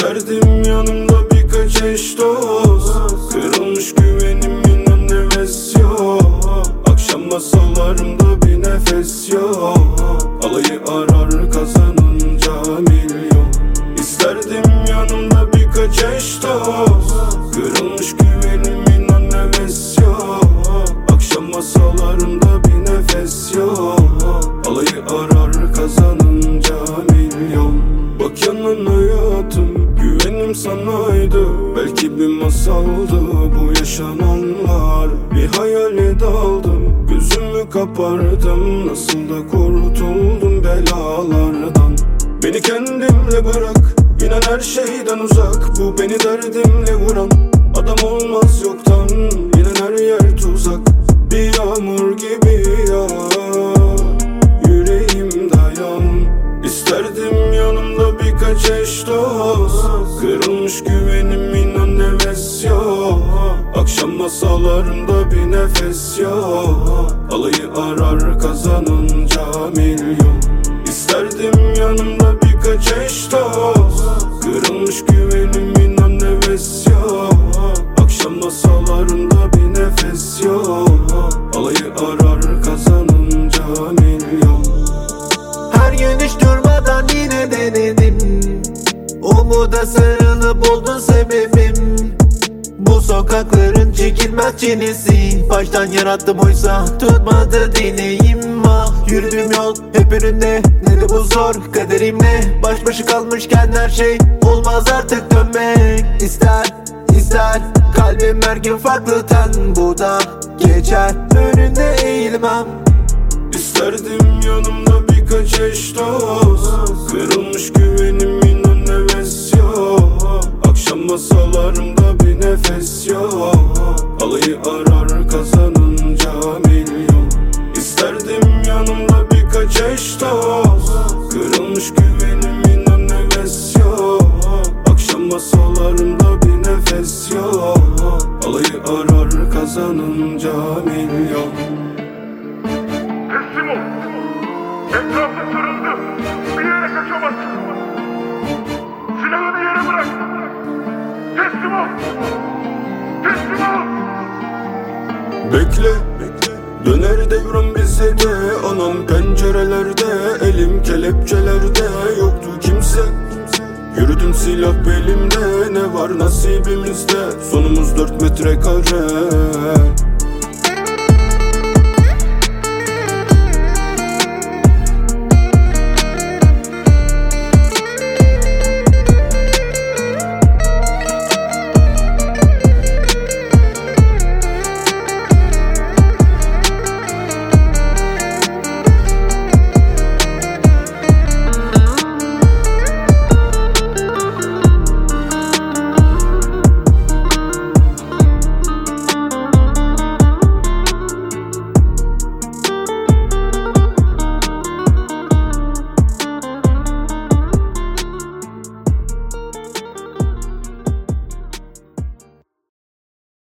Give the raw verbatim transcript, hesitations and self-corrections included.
İsterdim yanımda birkaç eş dost. Kırılmış güvenim, inan heves yok. Akşam masalarımda bir nefes yok. Alayı arar kazanınca milyon. İsterdim yanımda birkaç eş dost. Kırılmış güvenim, inan heves yok. Akşam masalarımda bir nefes yok. Alayı arar kazanınca milyon. Bak yanan hayatım, güvenim sanaydı. Belki bir masaldı bu yaşananlar. Bir hayale daldım, gözümü kapardım. Nasıl da kurtuldum belalardan. Beni kendimle bırak, İnan her şeyden uzak. Bu beni derdimle vuran. Adam olmaz yoktan, İnan her yer tuzak. Bir yağmur gibi yağar, yüreğim dayan. İsterdim yanımda birkaç eş dost. Kırılmış güvenim, inan heves yok. Akşam masalarımda bir nefes yok. Alayı arar kazanınca milyon. İsterdim yanımda birkaç eş dost. Kırılmış güvenim, inan heves yok. Akşam masalarımda bir nefes yok. Alayı arar kazanınca milyon. Her gün hiç durmadan yine denedim. Umuda sarılıp oldun sebebim. Bu sokakların çekilmez çilesi. Baştan yarattım oysa tutmadı dileğim. Ah yürüdüğüm yol hep önümde, ne de bu zor kaderimle. Baş başa kalmışken her şey olmaz artık, dönmek ister ister. Kalbim her gün farklı ten, bu da geçer, önünde eğilmem. İsterdim yanımda birkaç eş dost. Kırılmış güvenim, inan heves yok. Akşam masalarımda bir nefes yok. Alayı arar kazanınca milyon. İsterdim yanımda birkaç eş dost. Kırılmış güvenim, inan heves yok. Akşam masalarımda bir nefes yok. Alayı arar kazanınca milyon. Teslim ol. Etrafı sarıldı. Bir yere kaçamazsın. Silahını yere bırak. Teslim ol. Teslim ol. Bekle, bekle. Döner devran bize de. Anam pencerelerde, elim kelepçelerde. Yoktu kimse. Yürüdüm silah belimde. Ne var nasibimizde? Sonumuz dört metrekare.